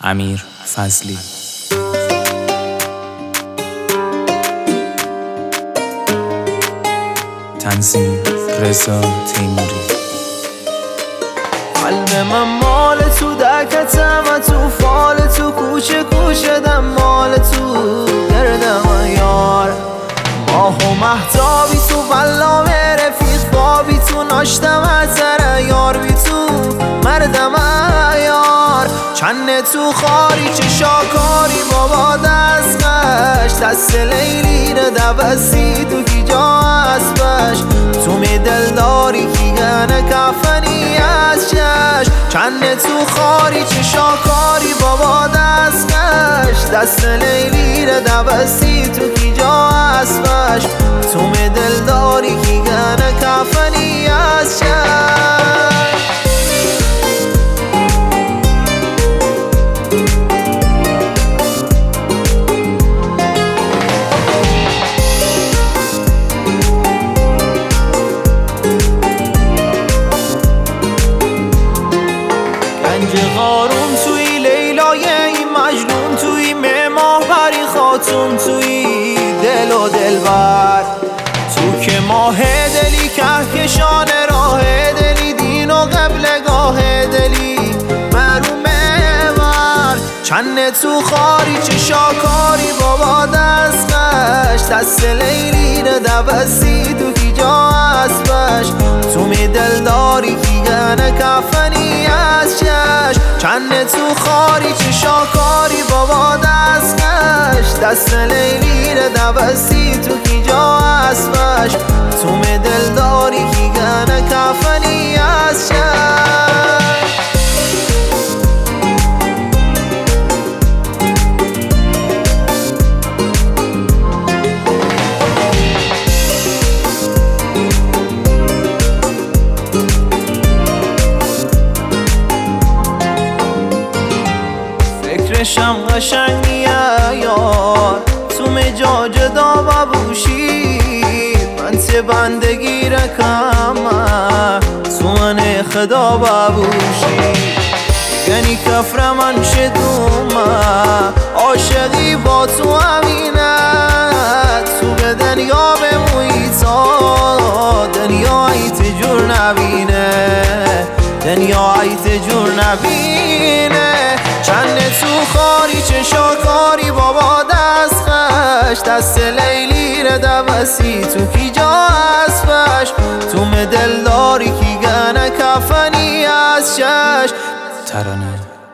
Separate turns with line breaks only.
امیر فضلی. تنظیم رضا تیموری.
قلب من مال تو دکتم و تو فال تو کوچه کوچه دم مال تو گردم یار. ماه و مهتابی تو بلام رفیق بابی تو ناشتم از سر یار بی تو مردم یار. چنه تو خاری چه شاکاری بابا دست قش دست لیلی رو دبستی تو کی جا اسبش تو می دلداری کی گنه کفنی از چش. چنه تو خاری چه شاکاری بابا دست قش دست لیلی رو دبستی تو کی جا اسبش تو می دلداری کی گنه کفنی از چش. قارون توی لیلای این مجنون توی ماه پری خاتون توی دل و دلبر تو که ماه دلی کهکشان راه دلی دین و قبلگاه دلی محروم بر. چنه تو خاری چه شاکاری بابا دست قش دست لیلی رو دبستی تو کی جا اسبش تو می دلداری کی گنه کفنی از چش. چنه تو خاری چه شاکاری بابا دست قش دست لیلی رو دبستی تو کی جا اسبش تو می دلداری کی گنه کفنی از چش. فکرشم قشنگ میه یار تو مجا جدا ببوشی من ته بندگی رکم تو من خدا ببوشی یعنی کفر من شدوم عاشقی با تو همینه تو به دنیا بموی تا دنیا ایت جور نبینه دنیا ایت جور نبینه. چنه تو خاری چه شاکاری بابا دست قش دست لیلی رو دبستی تو کی جا اسبش تو می دلداری کی گنه کفنی از چش.
ترانه